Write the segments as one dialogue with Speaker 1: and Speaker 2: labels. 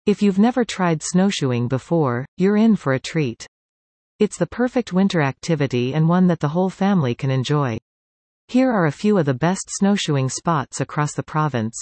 Speaker 1: If you've never tried snowshoeing before, you're in for a treat. It's the perfect winter activity and one that the whole family can enjoy. Here are a few of the best snowshoeing spots across the province.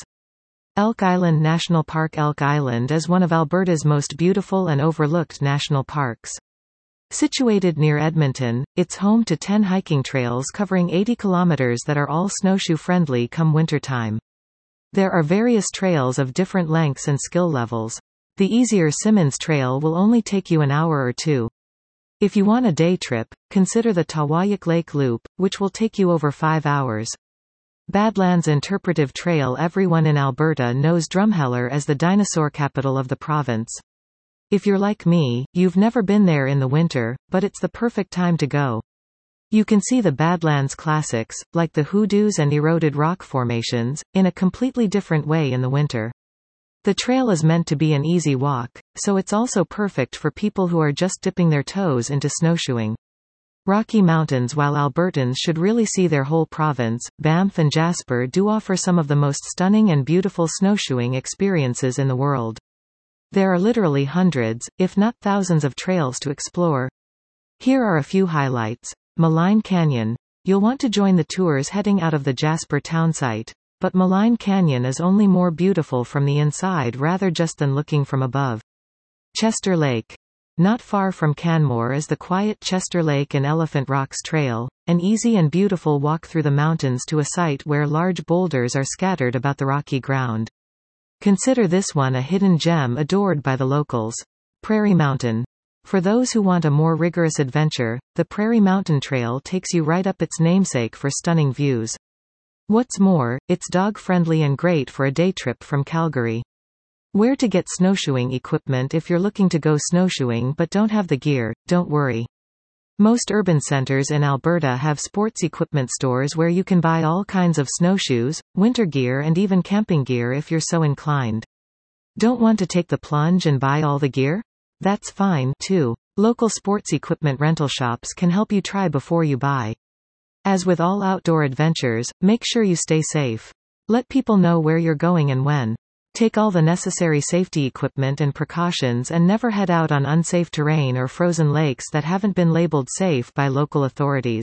Speaker 1: Elk Island National Park. Elk Island is one of Alberta's most beautiful and overlooked national parks. Situated near Edmonton, it's home to 10 hiking trails covering 80 kilometers that are all snowshoe-friendly come wintertime. There are various trails of different lengths and skill levels. The easier Simmons Trail will only take you an hour or two. If you want a day trip, consider the Tawayuk Lake Loop, which will take you over 5 hours. Badlands Interpretive Trail. Everyone in Alberta knows Drumheller as the dinosaur capital of the province. If you're like me, you've never been there in the winter, but it's the perfect time to go. You can see the Badlands classics, like the hoodoos and eroded rock formations, in a completely different way in the winter. The trail is meant to be an easy walk, so it's also perfect for people who are just dipping their toes into snowshoeing. Rocky Mountains. While Albertans should really see their whole province, Banff and Jasper do offer some of the most stunning and beautiful snowshoeing experiences in the world. There are literally hundreds, if not thousands of trails to explore. Here are a few highlights. Malign Canyon. You'll want to join the tours heading out of the Jasper townsite. But Malign Canyon is only more beautiful from the inside rather just than looking from above. Chester Lake. Not far from Canmore is the quiet Chester Lake and Elephant Rocks Trail, an easy and beautiful walk through the mountains to a site where large boulders are scattered about the rocky ground. Consider this one a hidden gem adored by the locals. Prairie Mountain. For those who want a more rigorous adventure, the Prairie Mountain Trail takes you right up its namesake for stunning views. What's more, it's dog-friendly and great for a day trip from Calgary. Where to get snowshoeing equipment? If you're looking to go snowshoeing but don't have the gear, don't worry. Most urban centers in Alberta have sports equipment stores where you can buy all kinds of snowshoes, winter gear and even camping gear if you're so inclined. Don't want to take the plunge and buy all the gear? That's fine, too. Local sports equipment rental shops can help you try before you buy. As with all outdoor adventures, make sure you stay safe. Let people know where you're going and when. Take all the necessary safety equipment and precautions and never head out on unsafe terrain or frozen lakes that haven't been labeled safe by local authorities.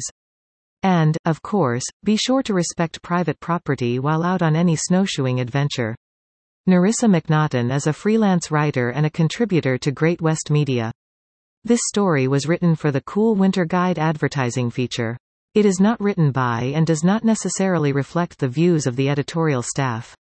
Speaker 1: And, of course, be sure to respect private property while out on any snowshoeing adventure. Nerissa McNaughton is a freelance writer and a contributor to Great West Media. This story was written for the Cool Winter Guide advertising feature. It is not written by and does not necessarily reflect the views of the editorial staff.